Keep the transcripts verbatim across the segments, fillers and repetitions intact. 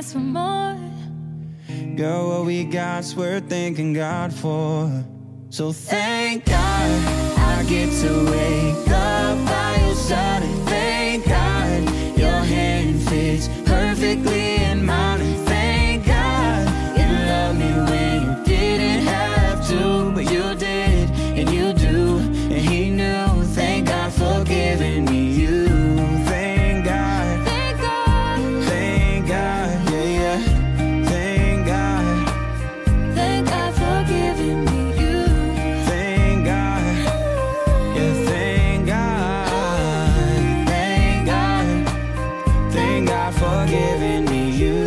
ask for more. Girl, what we got's worth thanking God for. So thank God I get to wake up by your side. And thank God your hand fits perfectly in mine. And thank God you loved me when you didn't have to, but you did, and you do, and he knew. Thank God for giving me you. Thank God, Thank God, thank God, yeah, yeah. Thank God, thank God for giving me you. thank God, yeah, thank God, thank God, thank God for giving me you.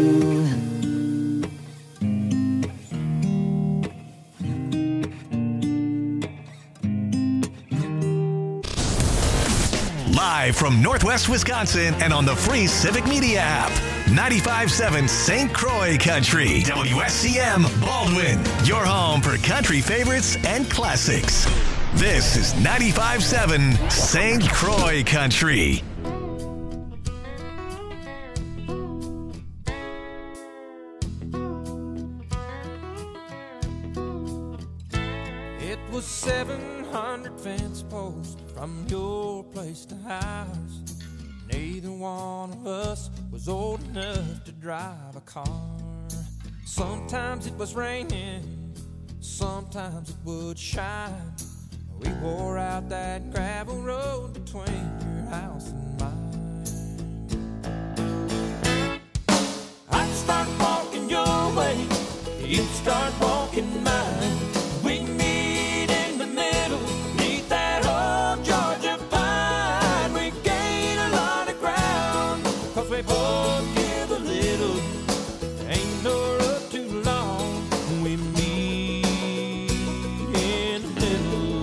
Live from Northwest Wisconsin and on the free Civic Media app. ninety-five point seven Saint Croix Country. W S C M Baldwin. Your home for country favorites and classics. This is ninety-five point seven Saint Croix Country. It was seven hundred fence posts from your place to ours. Neither one of us was old enough to drive a car. Sometimes it was raining, sometimes it would shine. We wore out that gravel road between your house and mine. I'd start walking your way, you'd start walking mine. We'd meet in the middle, meet that old Georgia pine. We gain a lot of ground, cause we both give a little. Ain't no road too long, we meet in the middle.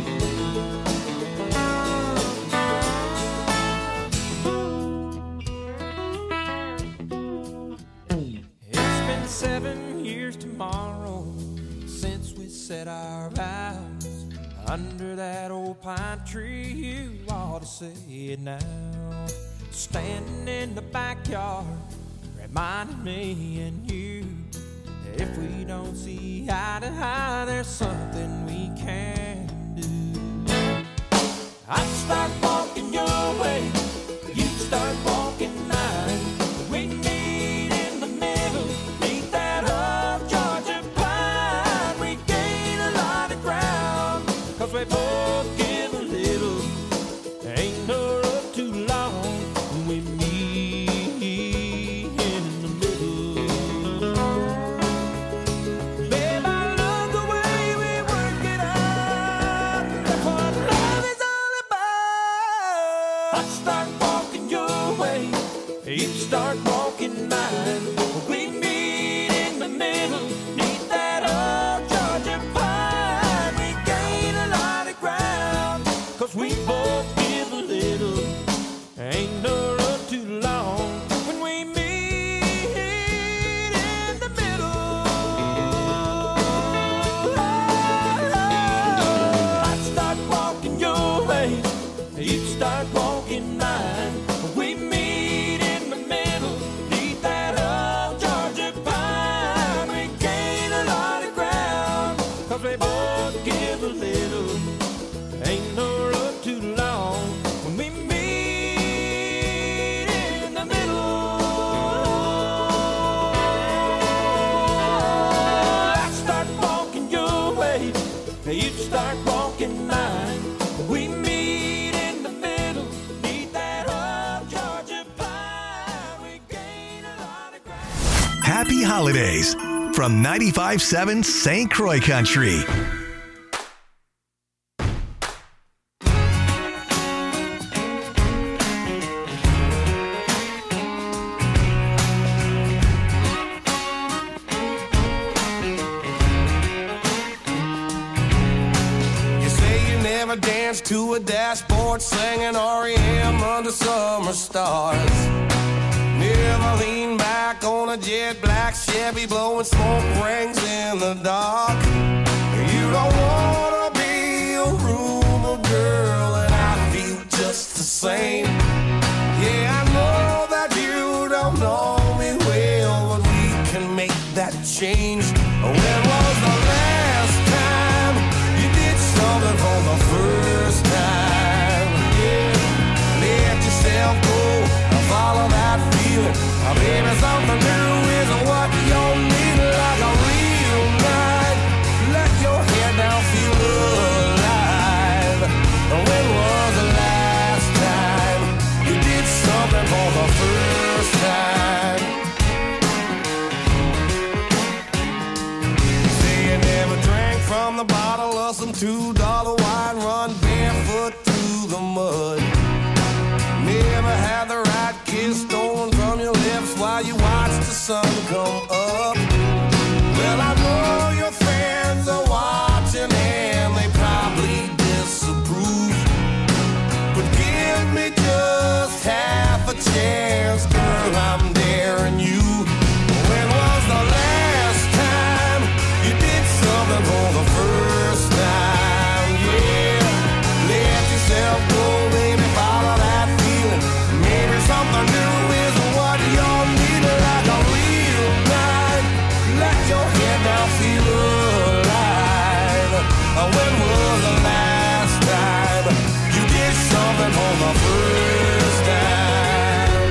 It's been seven years tomorrow since we set our vows under that old pine tree. You ought to say it now. Standing in the backyard, reminding me and you, if we don't see eye to eye, there's something we can do. I'd start walking your way, you'd start walking mine. We'd meet in the middle, meet that old Georgia pine. We gain a lot of ground, cause we both give a little. Ain't no road too long, we meet in the middle. Babe, I love the way we work it out. That's what love is all about. I'd start walking your way, you'd start walking mine. We meet in the middle, neath that old Georgia pine. We gain a lot of ground, cause we both give a little. Ain't no road too long when we meet in the middle. I'd start walking your way, you'd start walking mine. We meet in the middle, neath that old Georgia pine. We gain a lot of ground, cause we both give a little. Ain't no road too long when we meet in the middle. I'd start walking your way, you'd start walking mine. We meet in the middle, neath that old Georgia pine. We gain a lot of ground. Happy holidays from ninety-five point seven Saint Croix Country. You say you never danced to a dashboard singing R E M under summer stars. Never lean back on a jet black Chevy blowing smoke rings in the dark. You don't wanna be a rumor girl, and I feel just the same. Yeah, I know that you don't know me well. Baby, something new is what you need, like a real night. Let your head down, feel alive. When was the last time you did something for the first time? Say you never drank from the bottle of some two dollar wine, run barefoot through the mud. Never had the right kiss stolen from your lips while you watch the sun come up. Well, I know your fans are watching and they probably disapprove, but give me just half a chance, girl, I'm daring you. When was the last time you did something for the first time? Yeah, let yourself go, baby, follow that feeling. Maybe something new is what you'll need, like a real night. Let your head down, feel alive. When was the last time you did something for the first time?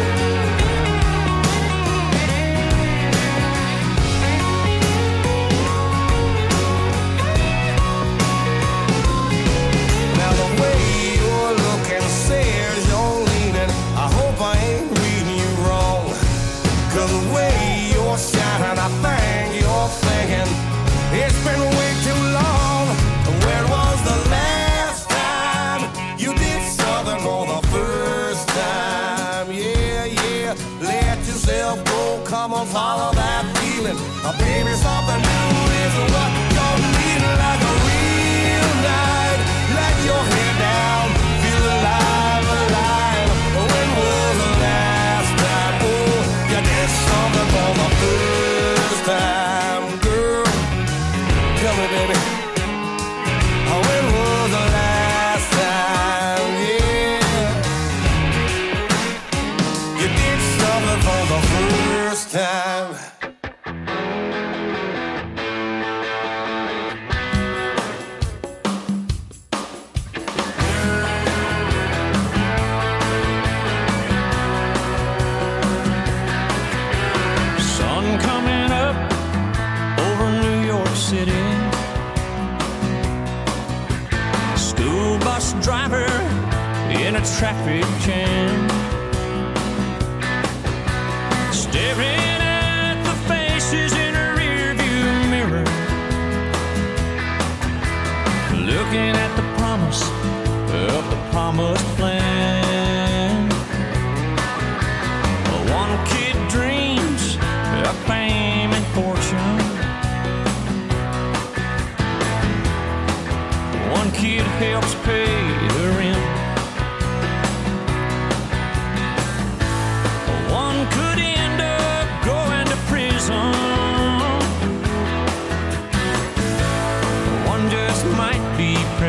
Now the way you're looking says you're leaning. I hope I ain't reading you wrong, 'cause the way you're shining, I think you're thinking it's been way too long. When was the last time you did something for the first time? Yeah, yeah, let yourself go, come on, follow that feeling. Uh, baby, something new is what you're needing, like a real night. Let your head down, feel alive, alive. When was the last time, oh, you did something for the first time, girl? Tell me, baby, oh, when was the last time, yeah, you did something for the first time? Sun coming up over New York City. School bus driver in a traffic jam, staring at the faces in a rearview mirror, looking at the promise of the promised land. One kid dreams of fame and fortune, one kid helps pay the rent, one could end up going to prison, one just might be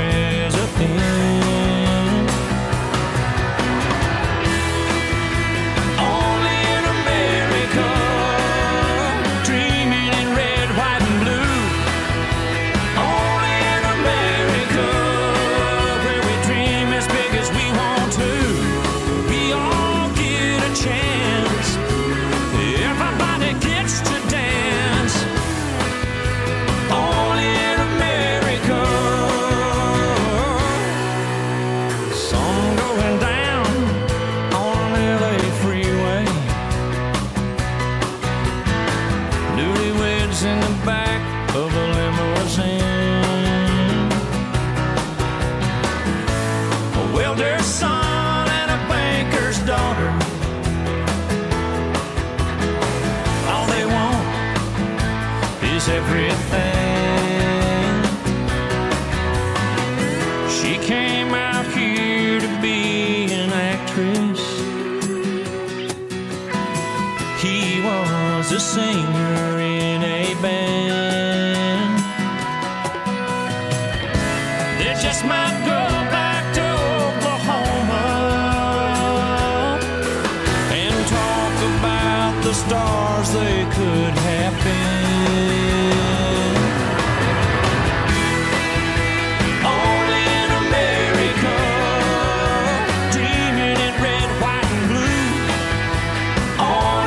president. Only in America, dreaming in red, white, and blue. Only in America, where we dream as big as we want to. We all get a chance, everybody gets to dance. Only in America. Sun going down on an L A freeway, newlyweds in the back of a limousine, a welder's son and a banker's daughter. All they want is everything. She came out here to be an actress, he was a singer in a band. They just might go back to Oklahoma and talk about the stars they could have been. Only in America, dreaming in red, white, and blue. Only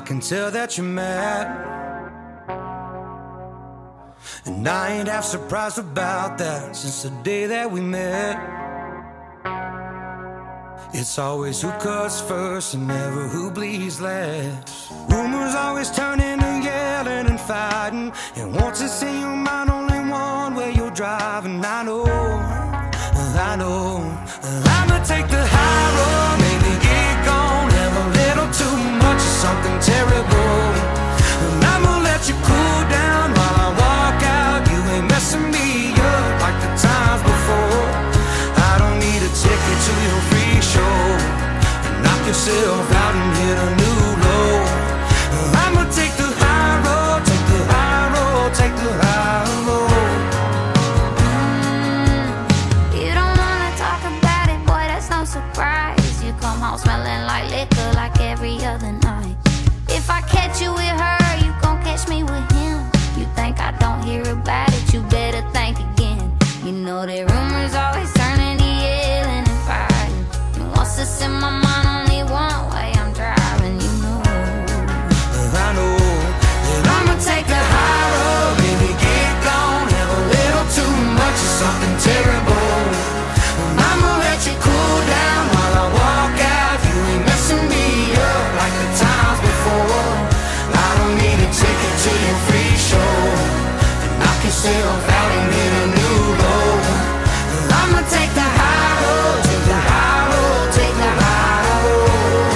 can tell that you're mad, and I ain't half surprised about that. Since the day that we met, it's always who cuts first and never who bleeds last. Rumors always turn into yelling and fighting, and once it's in your mind, only one way you're driving. I know, I know, I'ma take the high road, maybe get gone, have a little too much of something terrible, and I'ma let you cool down while I walk out. You ain't messing me up like the times before. I don't need a ticket to your free show. Knock yourself out and hit a new low. I'ma take the high road, take the high road, take the high road. You don't wanna talk about it, boy, that's no surprise. You come home smelling like liquor like every other night. If I catch you with her, you gon' catch me with him. You think I don't hear about it, you better think again. You know that rumors always turn into yelling and fighting, and once it's in my mind, only one way I'm driving. You know, I know that I'ma take the high road, baby, get gone, have a little too much of something terrible, and I'ma let you cool down while I walk out. You ain't messing me up like the times before. I don't need a ticket to your free show, and knock yourself out and hit a new low. I'ma take the high road, take the high road, take the high road.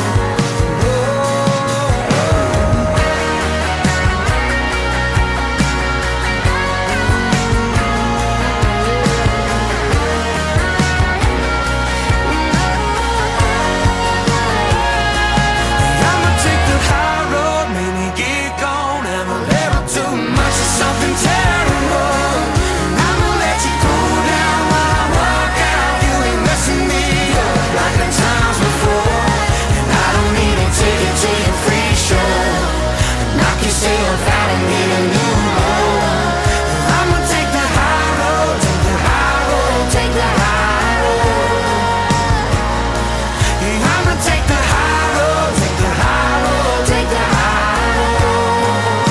I'ma take the high road, maybe get gone, have a little too much of something terrible, and I'ma let you cool down while I walk out. You ain't messing me up like the times before, and I don't need a ticket to your free show. Knock yourself out and hit a new low. I'ma take the high road, take the high road, take the high road. Yeah, I'ma take the high road, take the high road, take the high road.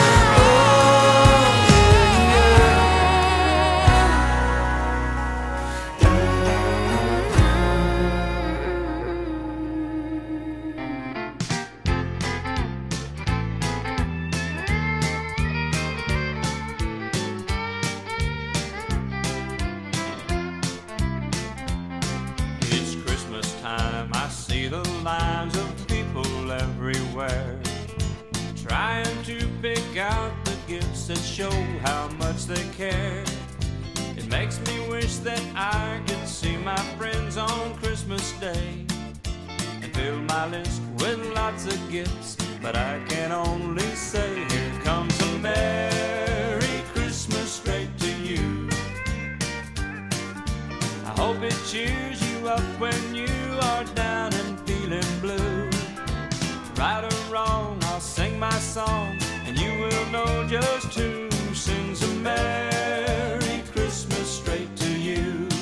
It's Christmas time, I see the lines of people everywhere, trying to pick out the gifts that show how much they care. It makes me wish that I could see my friends on Christmas Day and fill my list with lots of gifts, but I can only say, here comes a Merry Christmas straight to you. I hope it cheers you up when you are down and feeling blue. Right or wrong, I'll sing my song, and you will know just who sings a Merry Christmas straight to you.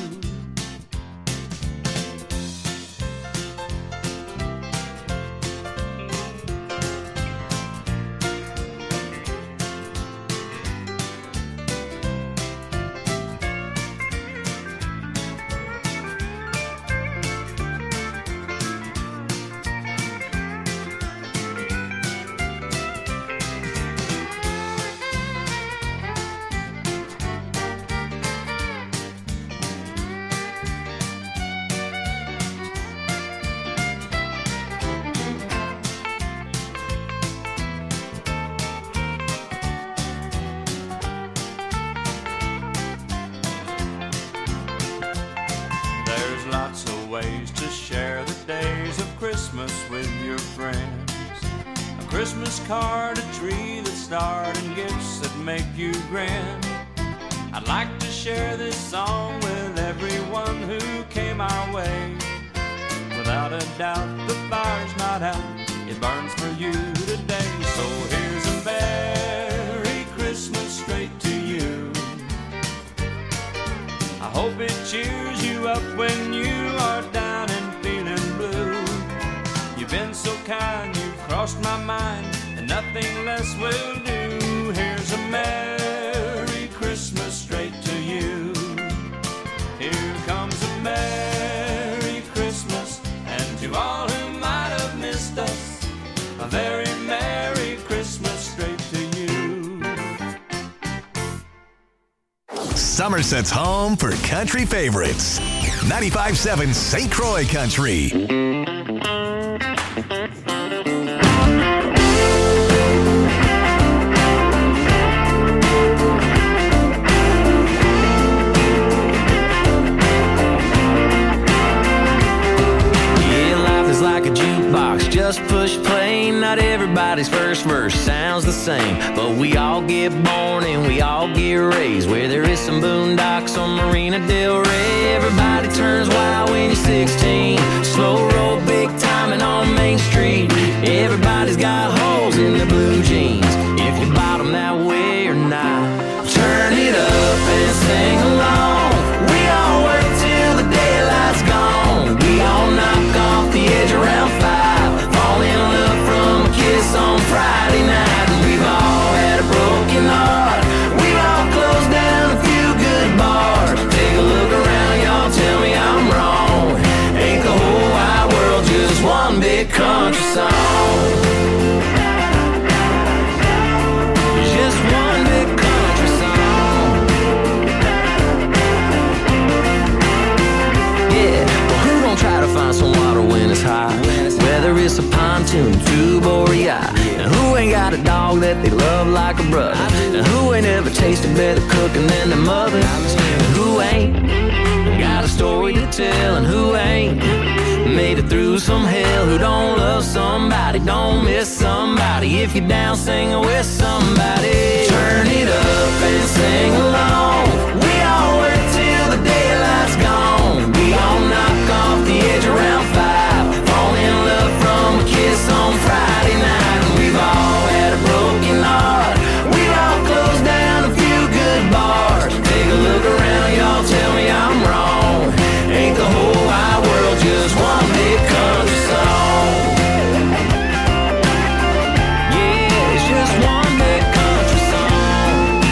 ways to share the days of Christmas with your friends. A Christmas card, a tree that starred, and gifts that make you grin. I'd like to share this song with everyone who came our way. Without a doubt, the fire's not out, it burns for you today. So here's a Merry Christmas straight to you. I hope it cheers you up when you are down and feeling blue. You've been so kind, you've crossed my mind, and will do. Here's a Merry Christmas straight to you. Here comes a Merry Christmas, and to all who might have missed us, a very Merry Christmas straight to you. Somerset's home for country favorites. ninety-five seven Saint Croix Country. Just push play, not everybody's first verse sounds the same, but we all get born and we all get raised where there is some boondocks on Marina Del Rey. Everybody turns wild when you're sixteen, slow roll big timing on Main Street. Everybody's got holes in their blue jeans, if you bought them that way or not. Turn it up and sing along, we all work till the daylight's gone. We all knock off the edge around five, fall in love from a kiss on Friday night. And we've all had a broken heart, we've all closed down a few good bars. Take a look around, y'all tell me I'm wrong. Ain't the whole wide world just one big country song? Just one big country song. Yeah, well, who gon' try to find some water when it's high? Whether it's a pontoon, tube, or a yacht. And who ain't got a dog that they love like a brother? And who ain't ever tasted better cooking than their mother? And who ain't got a story to tell? And who ain't made it through some hell? Who don't love somebody, don't miss somebody? If you're down singing with somebody, turn it up and sing along. We all work till the daylight's gone. We all knock off the edge around five, fall in love from a kiss on Friday night. And we've all had a broken heart, we've all closed down a few good bars. Take a look around, y'all tell me I'm wrong. Ain't the whole wide world just one big country song? Yeah, it's just one big country song.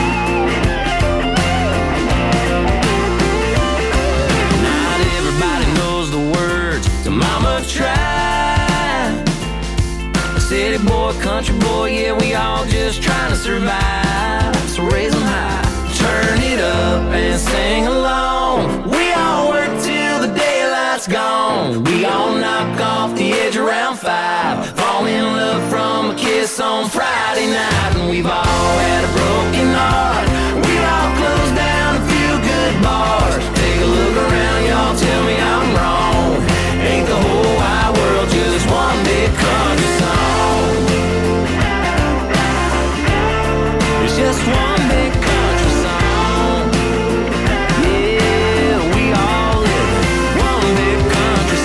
Not everybody knows the words to Mama Tried. City boy, country boy, yeah, we all just trying to survive. So raise them high, turn it up and sing along. We all work till the daylight's gone. We all knock off the edge around five, fall in love from a kiss on Friday night. And we've all had a broken heart, we've all closed down a few good bars. Take a look around, y'all tell me I'm wrong. Ain't the whole wide world just one big country song? It's just one big country song. Yeah, we all live one big country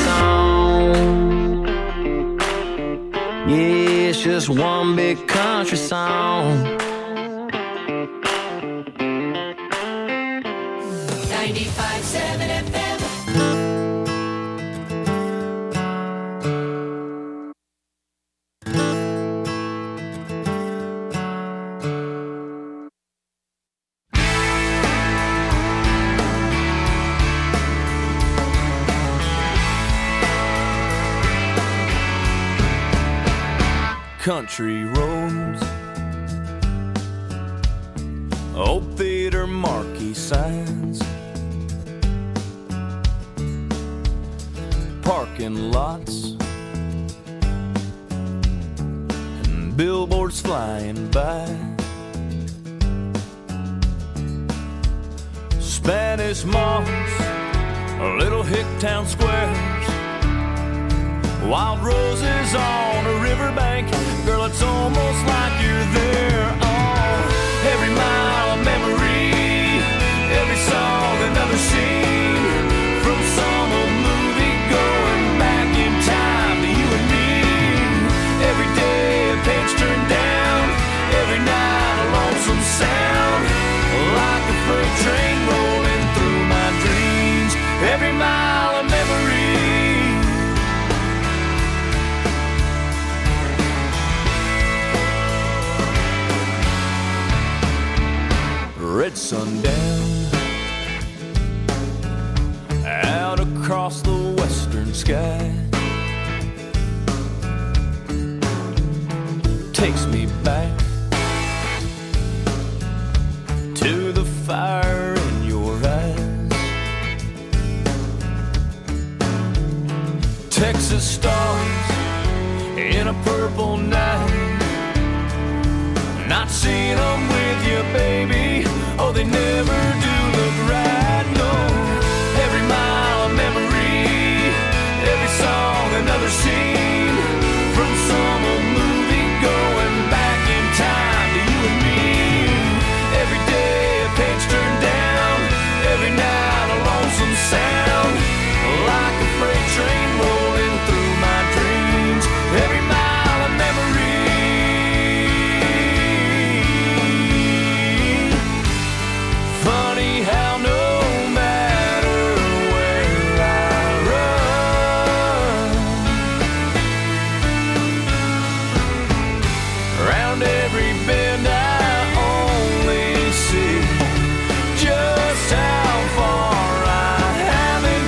song. Yeah, it's just one big country song. ninety-five seven F M. Country roads, old theater marquee signs, parking lots, and billboards flying by. Spanish moss, little hick town squares, wild roses on a riverbank. Girl, it's almost like you're there. Oh, every mile a memory, every song another scene, from some old movie going back in time to you and me. Every day a page turned down, every night a lonesome sound, like a freight train rolling through my dreams. Every mile a memory. red sundown out across the western sky takes me back to the fire in your eyes. Texas stars in a purple night, not seen them with you, baby. Oh, they never do look right, no. Every mile of memory, every song another scene from some old movie going back in time to you and me. Every day a page turned down, every night a lonesome sound, like a freight train rolling through my dreams. Every mile of memory. Funny how no matter where I run, around every bend I only see just how far I haven't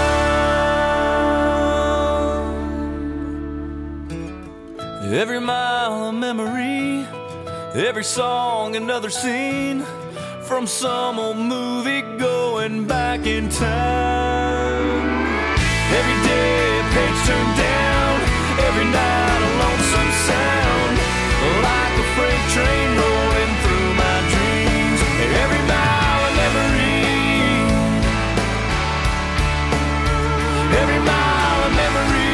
come. Every mile of memory, every song another scene from some old movie going back in time. Every day a page turned down, every night a lonesome sound, like a freight train rolling through my dreams. Every mile of memory, every mile of memory,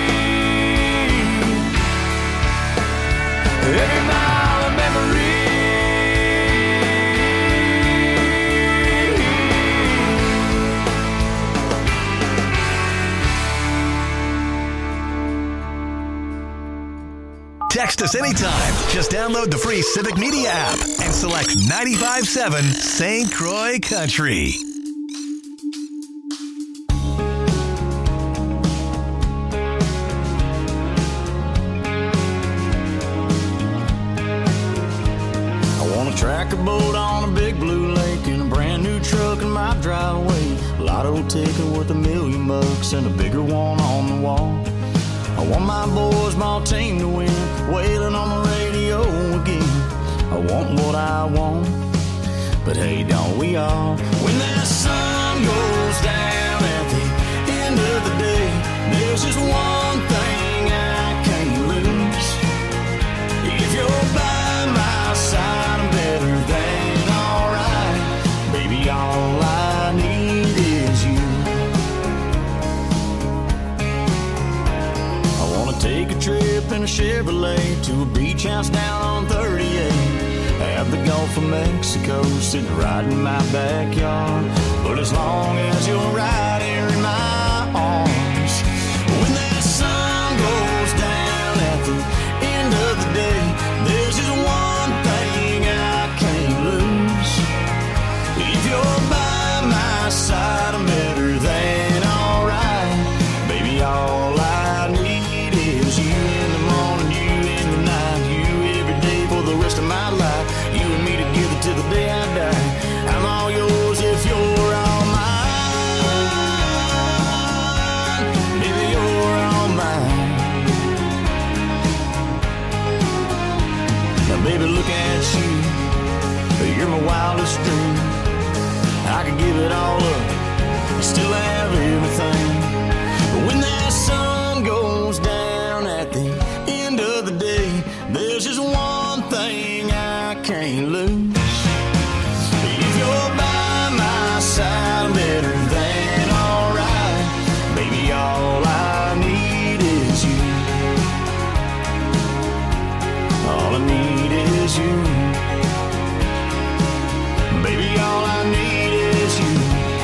every mile of memory. Text us anytime. Just download the free Civic Media app and select ninety-five point seven Saint Croix Country. I want to track a boat on a big blue lake and a brand new truck in my driveway. Lotto ticket worth a million bucks and a bigger one on the wall. I want my boys, my team to win, wailing on the radio again. I want what I want, but hey, don't we all? When that sun goes down at the end of the day, there's just one thing I can't lose. If you're by my side, I'm better than alright. Baby, all I need is you. Take a trip in a Chevrolet to a beach house down on thirty-eight. Have the Gulf of Mexico sitting right in my backyard. But as long as you're right here in my arms, when that sun goes down at the end of the day, there's just one thing I can't lose. If you're by my side, I'm better than alright. Baby, all I need is you in the morning, you in the night, you every day for the rest of my life. You and me together till the day I die. I'm all yours if you're all mine. Baby, you're all mine. Now, baby, look at you. You're my wildest dream. I could give it all up, still have everything. But when that sun goes down at the end of the day, there's just one thing I can't lose. If you're by my side, I'm better than alright. Baby, all I need is you. All I need is you. Baby, all I need is you.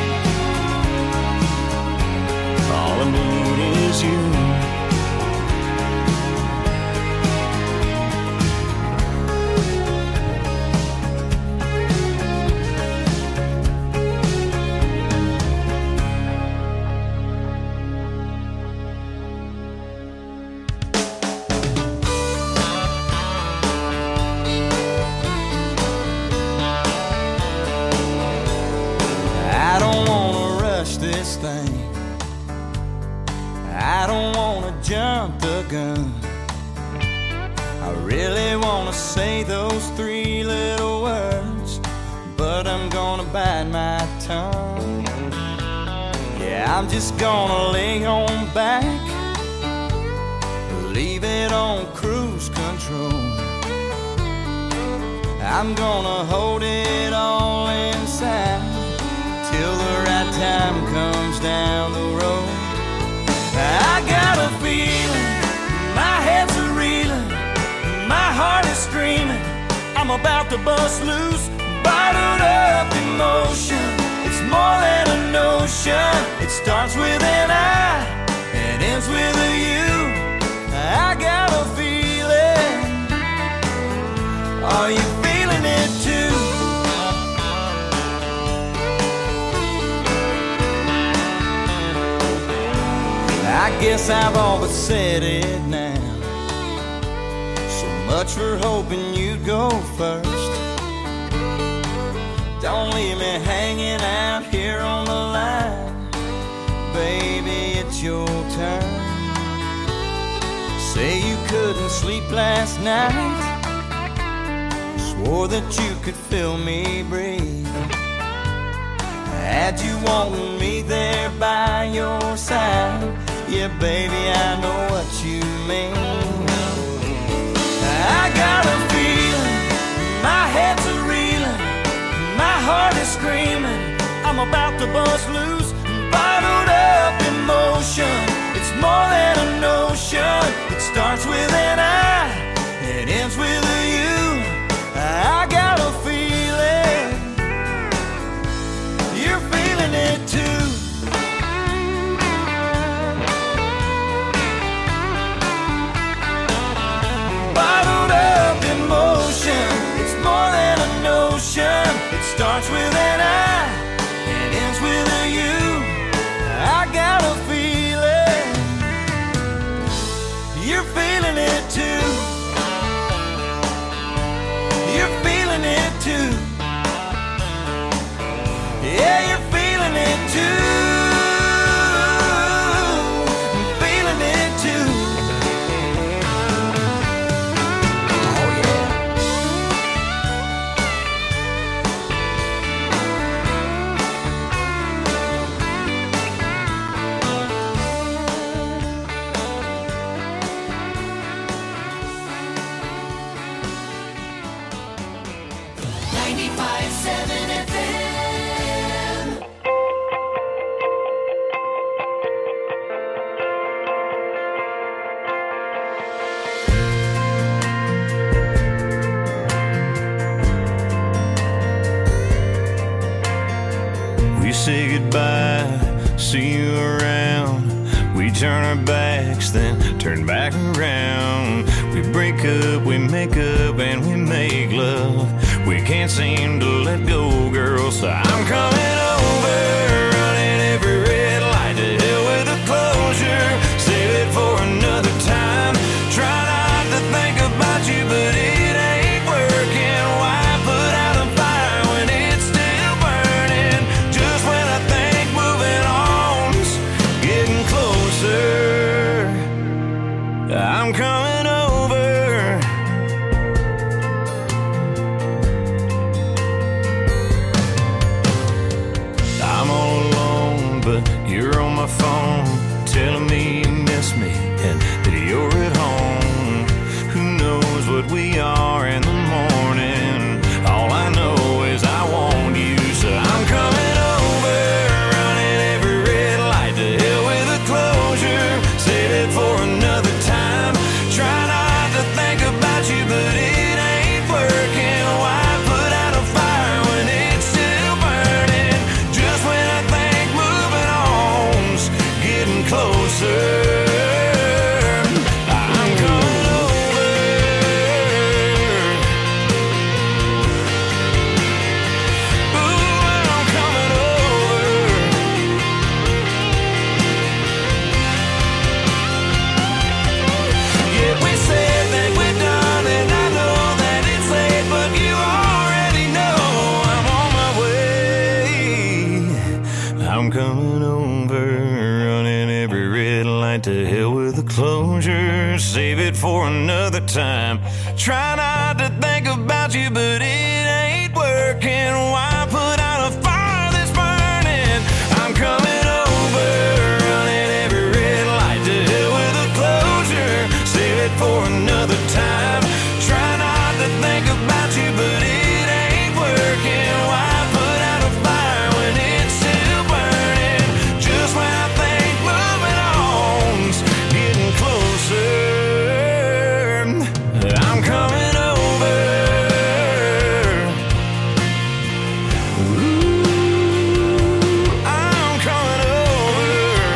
All I need is you. jump the gun. I really wanna say those three little words, but I'm gonna bite my tongue. Yeah, I'm just gonna lay on back, leave it on cruise control. I'm gonna hold it all inside till the right time comes down the road. I got a feeling, my head's a reeling, my heart is screaming, I'm about to bust loose, bottled up emotion. It's more than a notion. It starts with an I and ends with a you. I got a feeling. Are you feeling it too? I guess I've all but said it now. So much for hoping you'd go first. Don't leave me hanging out here on the line. Baby, it's your turn. Say you couldn't sleep last night, swore that you could feel me breathe. Had you wanting me there by your side, yeah, baby, I know what you mean. I got a feeling, my head's a reeling, my heart is screaming, I'm about to bust loose, bottled up emotion. It's more than a notion. It starts with an I, it ends with a you. I got a feeling, you're feeling it too. Bottled up emotion, it's more than a notion. It starts with an I, it ends with a you. I got a feeling, you're feeling it too. You're feeling it too. Yeah, you're feeling it too. I'm feeling it too. Oh yeah. ninety-five seven F M. We say goodbye, see you around. We turn our backs, then turn back around. We break up, we make up, and we make love. We can't seem to let go, girl, so I'm coming over, running every red light to hell with a closure. Save it for another time. Try not to think about you, but it ain't working. Why put out a fire when it's still burning? Just when I think moving on's getting closer, I'm coming over. I'm all alone, but you're on my phone, telling me you miss me and that you're at home. Who knows what we are in the morning? All I know is I want you, so I'm coming over, running every red light to hell with a closure. Save it for another time. Try not to think about you, but it ain't working. Why put out a fire when it's still burning? Just when I think moving on's getting closer, I'm coming over. Ooh, I'm coming over. Yeah, we said that we're done, and I know that it's late, but you already know I'm on my way. I'm coming over, running every red light to hell with a the closure, save it for another time. Try not to think about you, but it ain't working. Why put out a fire that's burning? I'm coming over, running every red light. To hell with the closure, save it for another time. Try not to think about you, but it ain't working. Why put out a fire when it's still burning? Just when I think moving on's getting closer, I'm coming over. Ooh, I'm coming over.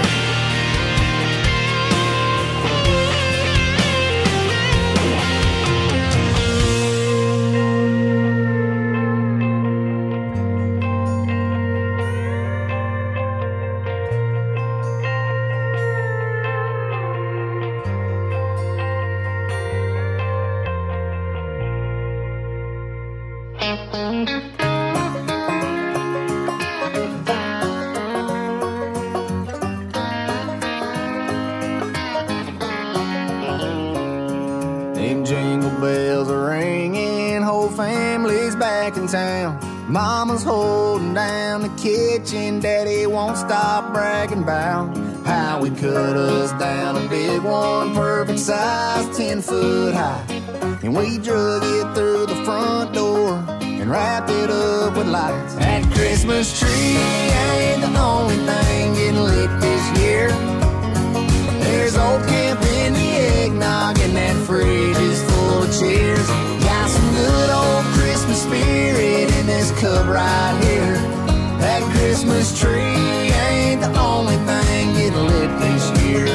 Them jingle bells are ringing, whole family's back in town. Mama's holding down the kitchen, Daddy won't stop bragging about how we cut us down a big one, perfect size, ten foot high. And we drug it through the front door and wrapped it up with lights. That Christmas tree ain't the only thing getting lit this year. There's old camp in the eggnog and that fridge is full of cheers. Got some good old Christmas spirit in this cup right here. That Christmas tree ain't the only thing getting lit this year.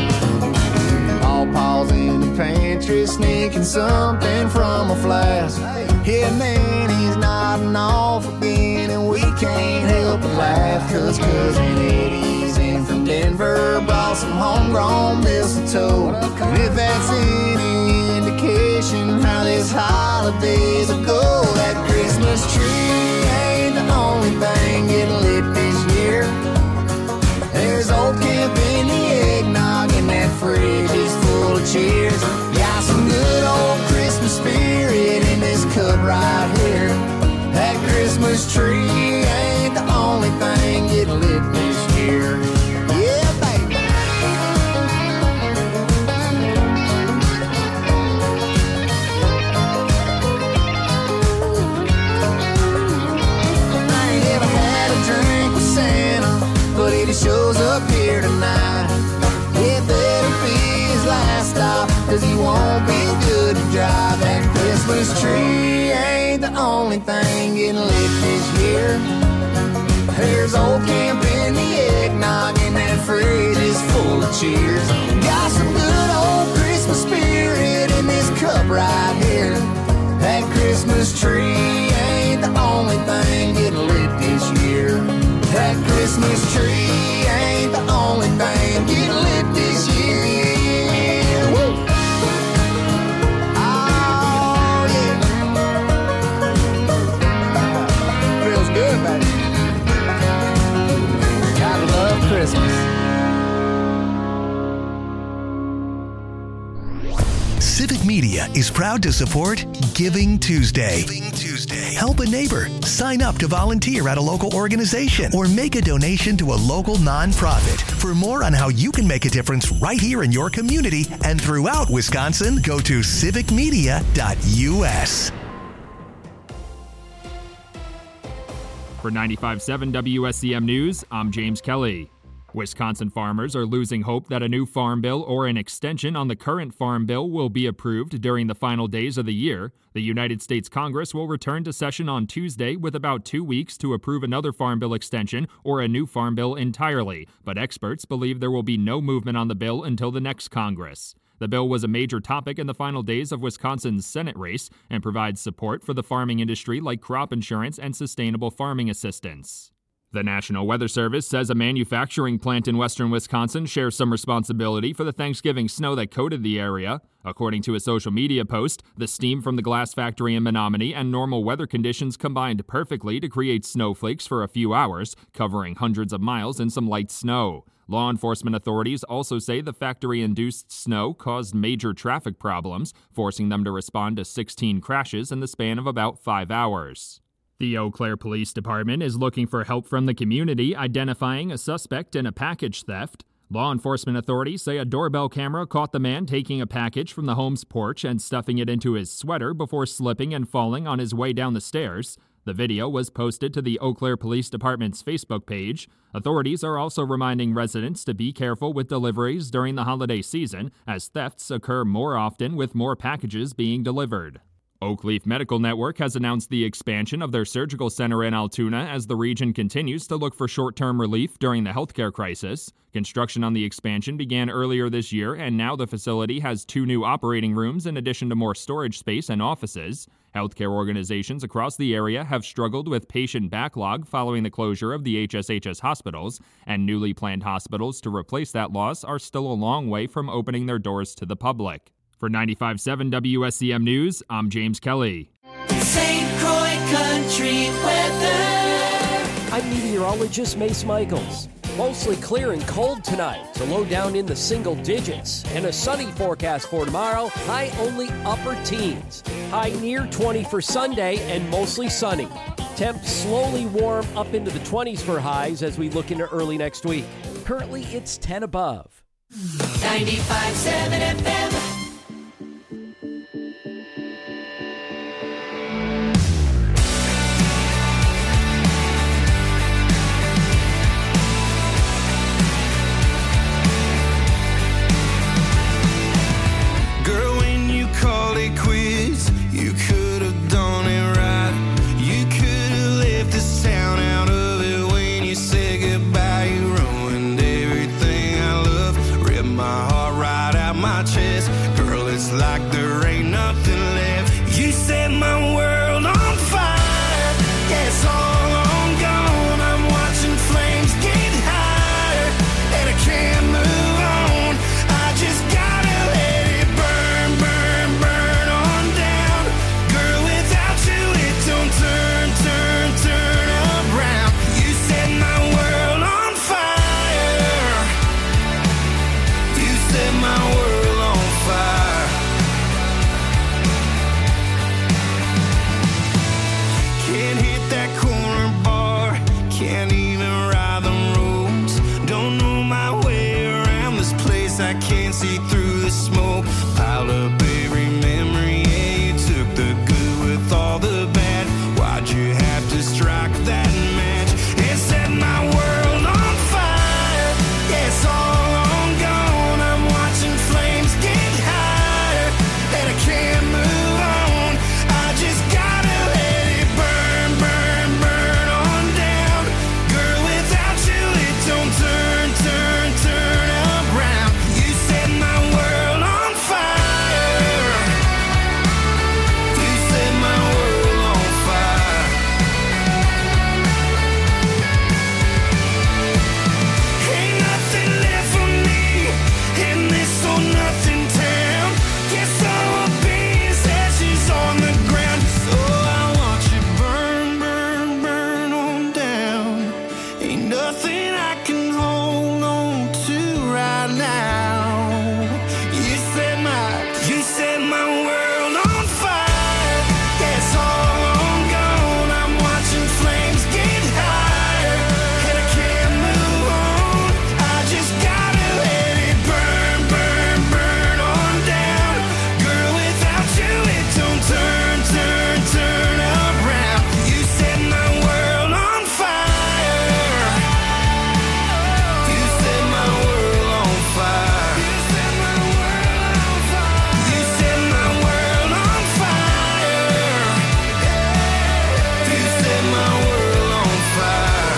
All Paul's in the pantry sneaking something from a flask. Yeah, and then he's nodding off again and we can't help but laugh. Cause Cousin Eddie's in from Denver, brought some homegrown mistletoe. And if that's any indication how this holidays will go, that Christmas tree ain't the only thing getting lit this year. There's old camp in the eggnog and that fridge is full of cheers. Got some good old Christmas spirit in this cup right here. That Christmas tree ain't the only thing getting lit this year. Yeah, baby. I ain't ever had a drink with Santa, but he shows up here tonight. It better be his last stop, cause he won't be good to drive. That Christmas tree ain't the only thing getting lit this year. There's old camp in the eggnog and that fridge is full of cheers. Got some good old Christmas spirit in this cup right here. That Christmas tree ain't the only thing getting lit this year. That Christmas tree ain't the only thing getting lit this year. Woo! Oh, yeah. Feels good, baby. Gotta love Christmas. Civic Media is proud to support Giving Tuesday. Giving Tuesday. Help a neighbor. Sign up to volunteer at a local organization or make a donation to a local nonprofit. For more on how you can make a difference right here in your community and throughout Wisconsin, go to civic media dot U S. For ninety-five point seven W S C M News, I'm James Kelly. Wisconsin farmers are losing hope that a new farm bill or an extension on the current farm bill will be approved during the final days of the year. The United States Congress will return to session on Tuesday with about two weeks to approve another farm bill extension or a new farm bill entirely, but experts believe there will be no movement on the bill until the next Congress. The bill was a major topic in the final days of Wisconsin's Senate race and provides support for the farming industry like crop insurance and sustainable farming assistance. The National Weather Service says a manufacturing plant in western Wisconsin shares some responsibility for the Thanksgiving snow that coated the area. According to a social media post, the steam from the glass factory in Menominee and normal weather conditions combined perfectly to create snowflakes for a few hours, covering hundreds of miles in some light snow. Law enforcement authorities also say the factory-induced snow caused major traffic problems, forcing them to respond to sixteen crashes in the span of about five hours. The Eau Claire Police Department is looking for help from the community identifying a suspect in a package theft. Law enforcement authorities say a doorbell camera caught the man taking a package from the home's porch and stuffing it into his sweater before slipping and falling on his way down the stairs. The video was posted to the Eau Claire Police Department's Facebook page. Authorities are also reminding residents to be careful with deliveries during the holiday season, as thefts occur more often with more packages being delivered. Oakleaf Medical Network has announced the expansion of their surgical center in Altoona as the region continues to look for short-term relief during the healthcare crisis. Construction on the expansion began earlier this year, and now the facility has two new operating rooms in addition to more storage space and offices. Healthcare organizations across the area have struggled with patient backlog following the closure of the H S H S hospitals, and newly planned hospitals to replace that loss are still a long way from opening their doors to the public. For ninety-five point seven W S C M News, I'm James Kelly. Saint Croix Country weather. I'm meteorologist Mace Michaels. Mostly clear and cold tonight, so low down in the single digits. And a sunny forecast for tomorrow, high only upper teens. High near twenty for Sunday and mostly sunny. Temps slowly warm up into the twenties for highs as we look into early next week. Currently, it's ten above. ninety-five point seven F M. Called it quits. You could have done it right. You could have left this town out of it when you said goodbye. You ruined everything I love. Ripped my heart right out my chest. Girl, it's like there ain't nothing left. You set my world on fire. Yeah, it's all on gone. I'm watching flames get higher, and I can't move on. I just gotta let it burn, burn, burn on down. Girl, without you it don't turn, turn, turn around. You set my world on fire. You set my world on fire. Can't hit that corner bar. Can't even ride the roads. Don't know my way around this place. I can't see through the smoke. Piled up every memory. Yeah, you took the good with all the bad. Why'd you have to strike that match and set my world on fire? Yeah, it's all on gone. I'm watching flames get higher, and I can't move on. I just gotta let it burn, burn, burn on down. Girl, without you it don't turn, turn, turn around. You set my world on fire. You set my world on fire. Ain't nothing left for me in this or nothing town. Guess all I'll be is ashes on the ground. So I watch it burn, burn, burn on down. Ain't nothing I can hold on to right now. You set my, you set my world on fire. Yeah, it's all on gone. I'm watching flames get higher, and I can't move on. I just gotta let it burn, burn, burn on down. Girl, without you it don't turn, turn, turn around. You set my world on fire. You set my world on fire. You set my world on fire. You set my world on fire. You set my world on fire.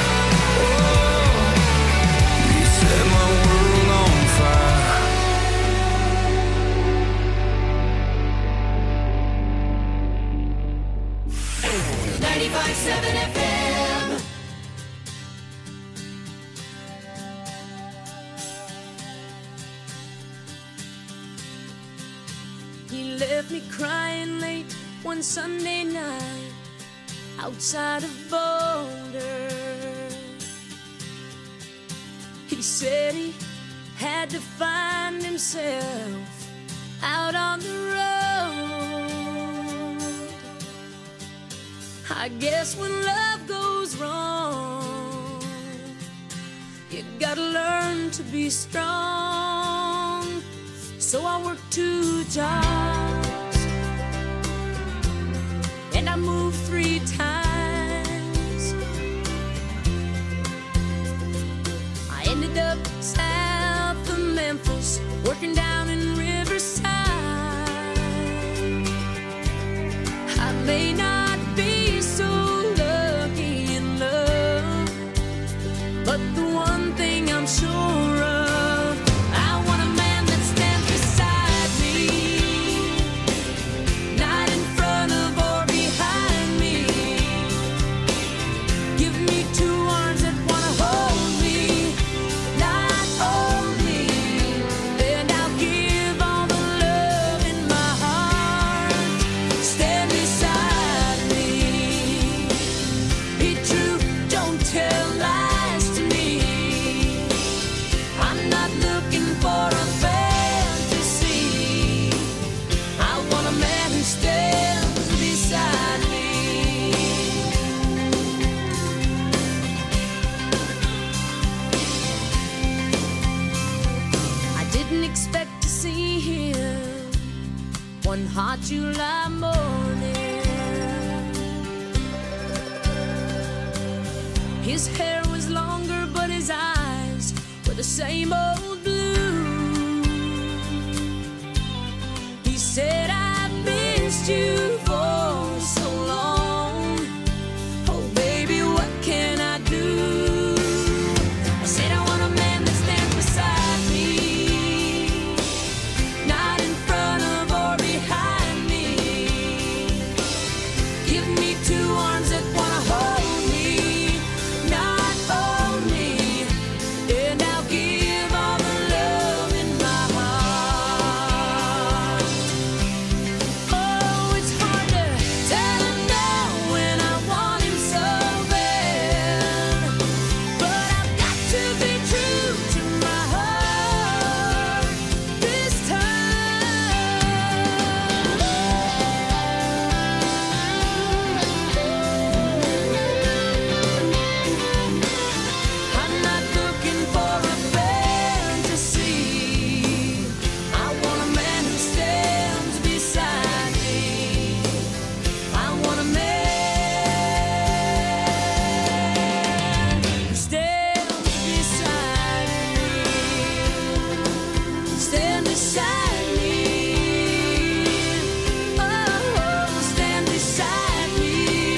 You set my world on fire. ninety-five point seven F M. He left me crying late one Sunday night outside of Boulder. He said he had to find himself out on the road. I guess when love goes wrong, you gotta learn to be strong. So I worked two jobs and I moved three times. I ended up south of Memphis, working down in Riverside. I may not be so lucky in love, but the one thing I'm sure of, I want a man that stands beside me, not in front of or behind me. Give me two arms that wanna hold me, not hold me, and I'll give all the love in my heart. Stand beside me, be true, don't tell lies to me. I'm not looking for a fantasy, I want a man who stands beside me. I didn't expect to see him one hot July morning. His hair was longer, but his eyes were the same old blue. He said, I've missed you for so long. Oh, baby, what can I do? I said, I want a man that stands beside me, not in front of or behind me. Give me two arms that wanna hold me, not hold me, and I'll give all the love in my heart. Oh, it's hard to tell him no when I want him so bad, but I've got to be true to my heart this time. I'm not looking for a fantasy, I want a man who stands beside me. I want a man who stands beside me, stand beside me. Oh, stand beside me.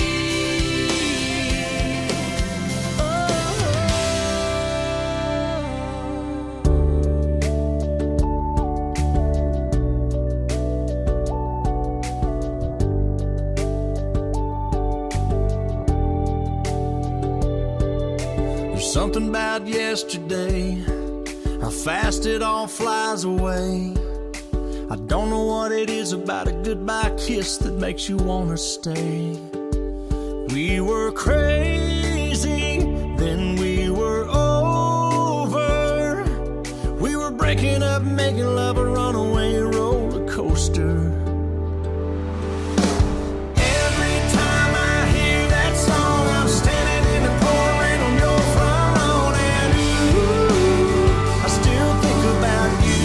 There's something about yesterday, how fast it all flies away. I don't know what it is about a goodbye kiss that makes you wanna stay. We were crazy, then we were over. We were breaking up, making love a runaway roller coaster. Every time I hear that song, I'm standing in the pouring on your front lawn, and ooh, I still think about you.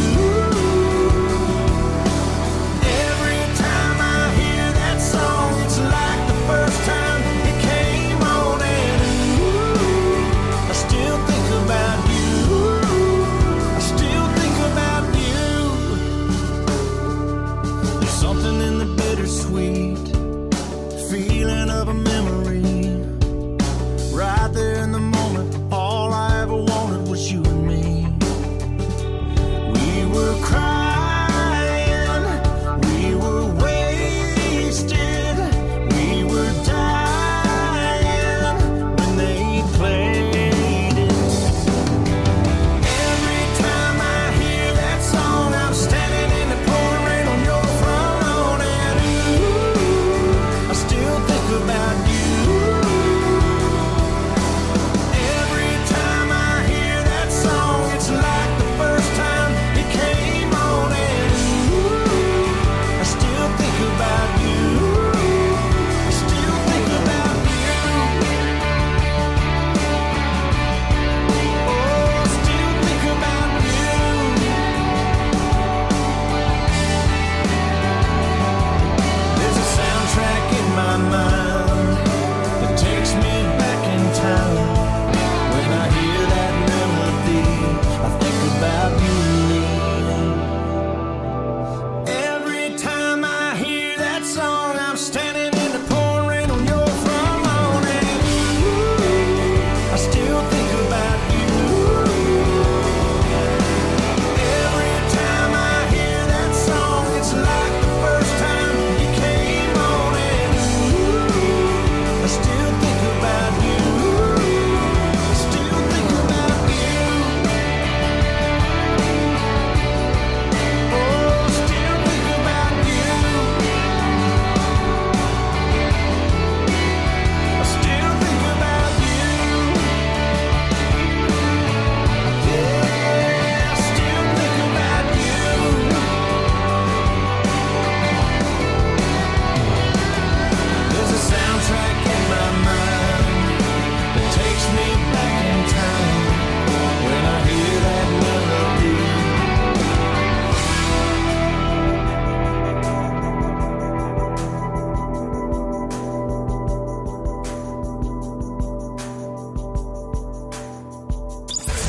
Every time I hear that song, it's like the first time it came on, and ooh, I still think about you. I still think about you.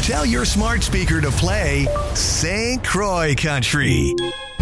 Tell your smart speaker to play Saint Croix Country.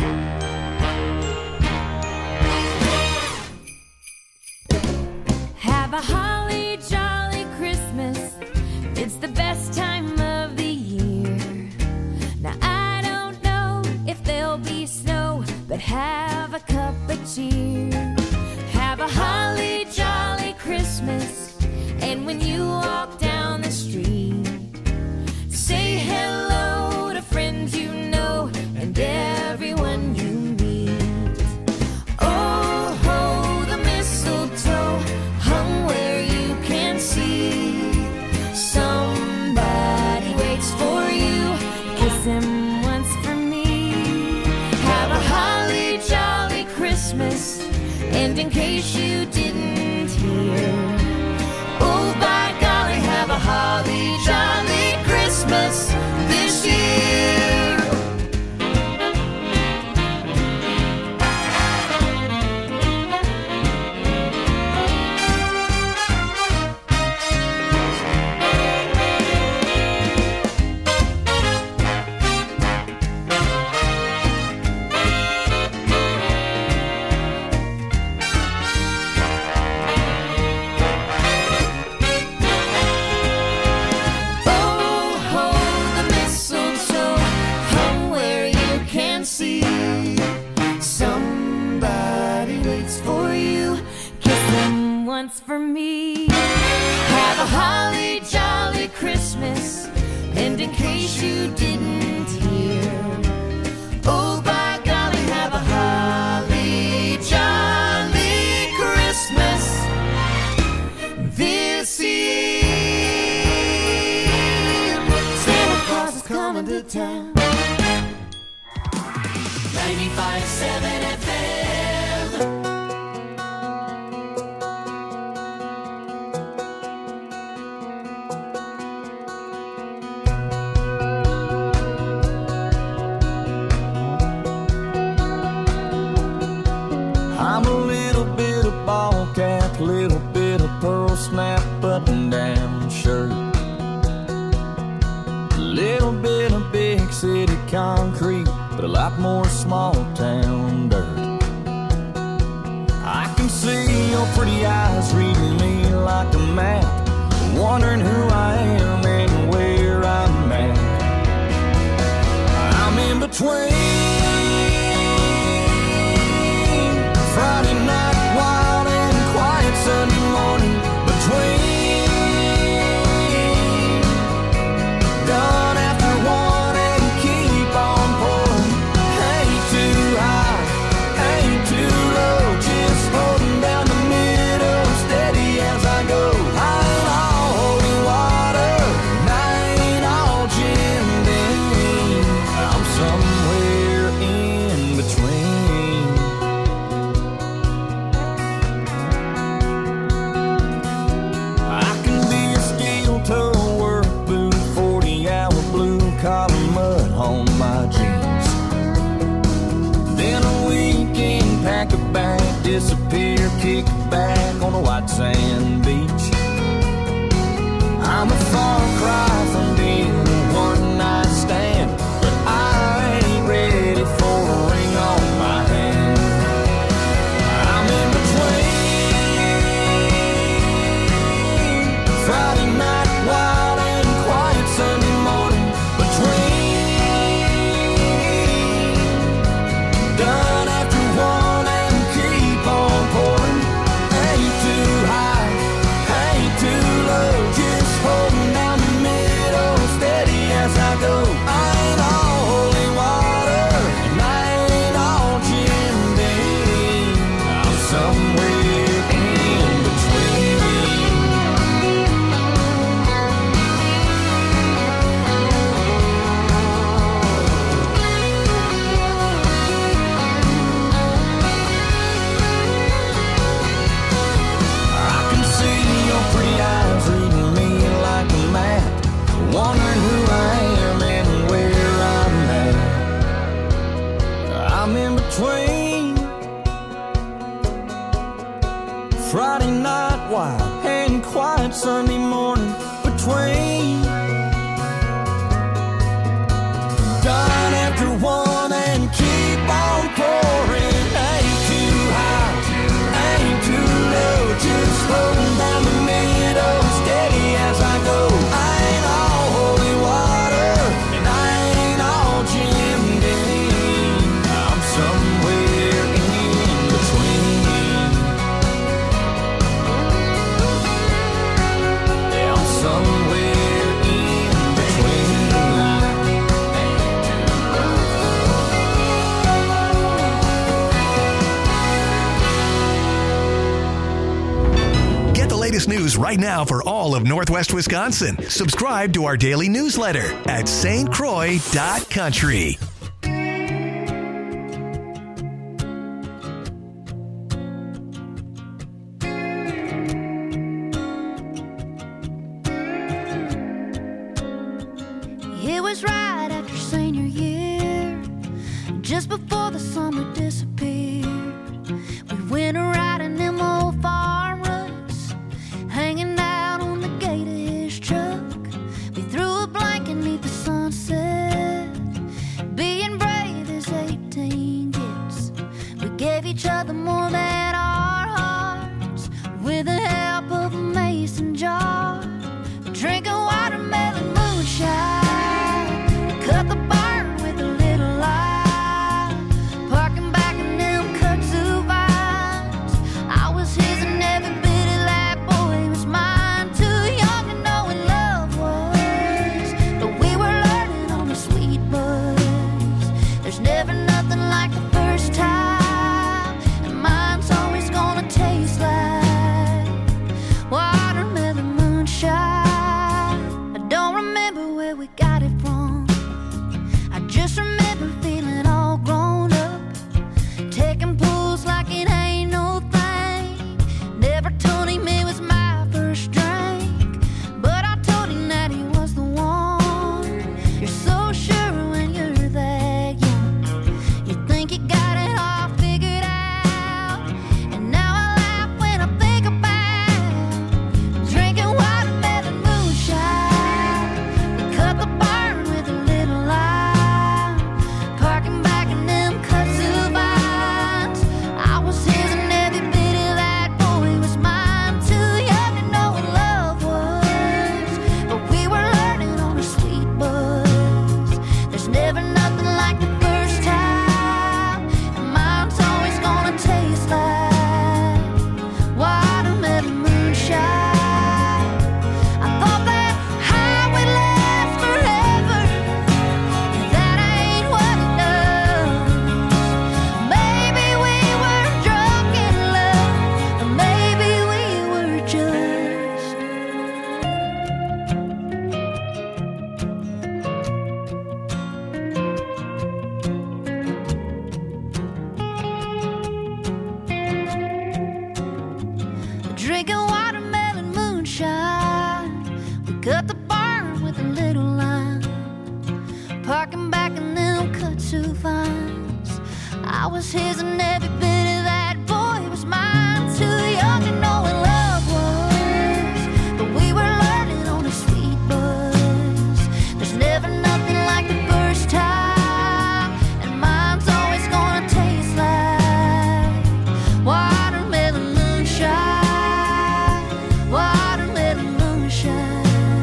Have a holly jolly Christmas. It's the best time of the year. Now I don't know if there'll be snow, but have a cup of cheer. Have a holly jolly Christmas. And when you walk down the street, say hello to friends you know and everyone you meet. Oh, ho, the mistletoe hung where you can see. Somebody waits for you, kiss him once for me. Have a holly jolly Christmas, and in case you didn't hear, oh, by golly, have a holly jolly Christmas this year. For me, have a holly jolly Christmas, and in case you didn't hear, oh by golly, have a holly jolly Christmas this year. Santa Claus is coming to town. ninety-five point seven F M. I'm a little bit of ball cap, little bit of pearl snap button down shirt, a little bit of big city concrete, but a lot more small town dirt. I can see your pretty eyes reading me like a map, wondering who I am and where I'm at. I'm in between Friday night wild and quiet Sunday morning, between done after one and keep on pouring. Ain't too high, ain't too low, just holding down the middle, steady as I go. I ain't all holy water, and I ain't all Jim Beam. I'm somewhere in between. Collar mud on my jeans, then a weekend pack a bag, disappear, kick back on a white sand beach. I'm a far cry from being a one night stand, but I ain't ready for a ring on my hand. I'm in between Friday night wild and quiet Sunday morning, done after one and keep on pouring. Ain't too high, ain't too low, just holding down the middle, steady as I go. I ain't all holy water, and I ain't all Jim Beam. I'm somewhere in between. Wondering who I am and where I'm at. I'm in between Friday night wild and quiet Sunday morning, between latest news right now for all of Northwest Wisconsin. Subscribe to our daily newsletter at S T Croix dot country. It was right after senior year, just before the summer disappeared. We went a riding them old farm ruts, hanging out on the gate of his truck. We threw a blanket neath the sunset, being brave as eighteen gets. We gave each other more than our hearts, with the help of a mason jar, drinking watermelon moonshine. Cut the barn with a little light, parking back in them kudzu vines. I was his and every bit of that boy was mine. Too young to know what love was, but we were learning on the sweet buzz. There's never nothing like the first time, and mine's always gonna taste like watermelon moonshine. I don't remember where we got it from, just remember feeling all grown up, taking pulls like it ain't no thing. Never told him it was my first drink, but I told him that he was the one. You're so sure when you're that young, you think you got it all figured out. And now I laugh when I think about drinking watermelon moonshine. We cut the barn with a little light, parking back in them kudzu vines. I was his and every bit of that boy was mine. Too young to know what love was, but we were learning on a sweet buzz. There's never nothing like the first time, and mine's always gonna taste like watermelon moonshine. I thought that high would last forever, that ain't what it does. Maybe we were drunk in love, or maybe we were just. Drinking watermelon moonshine. We cut the barn with a little line, parking back in them kudzu vines. I was his and every bit of that boy was mine. Too young to know what love was, but we were learning on a sweet buzz. There's never nothing like the first time, and mine's always gonna taste like watermelon moonshine. Watermelon moonshine.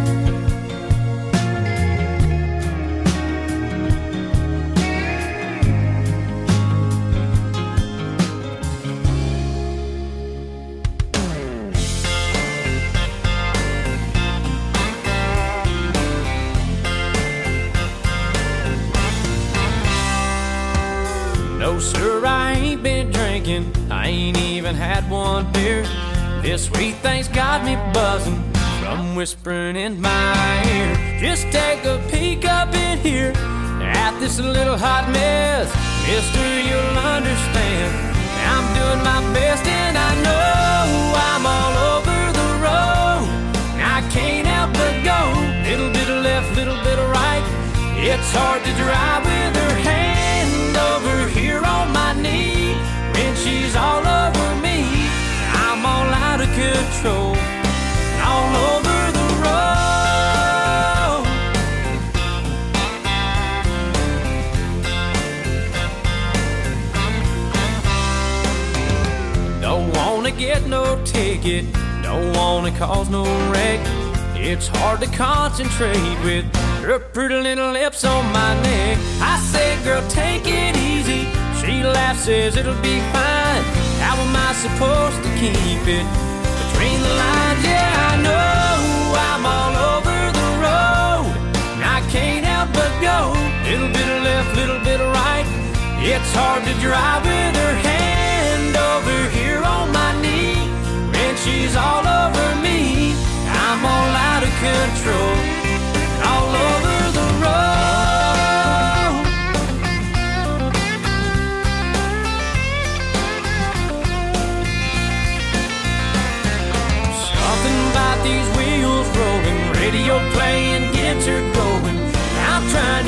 No, sir, I ain't been drinking. I ain't even had one beer. This sweet thing's got me buzzing from whispering in my ear. Just take a peek up in here at this little hot mess. Mister, you'll understand. I'm doing my best and I know I'm all over the road. I can't help but go. Little bit of left, little bit of right. It's hard to drive with her hand over here on my knee. When she's all over me, I'm all out of control, all over the road. Don't wanna get no ticket, don't wanna cause no wreck. It's hard to concentrate with her pretty little lips on my neck. I say, girl, take it easy. She laughs, says it'll be fine. How am I supposed to keep it between the lines? Yeah, I know I'm all over the road, and I can't help but go. Little bit of left, little bit of right. It's hard to drive with her hand over here on my knee, and she's all over me.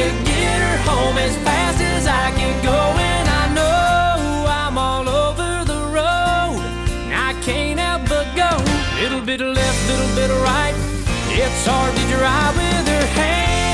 to get her home as fast as I can go. And I know I'm all over the road, and I can't help but go. Little bit of left, little bit of right, it's hard to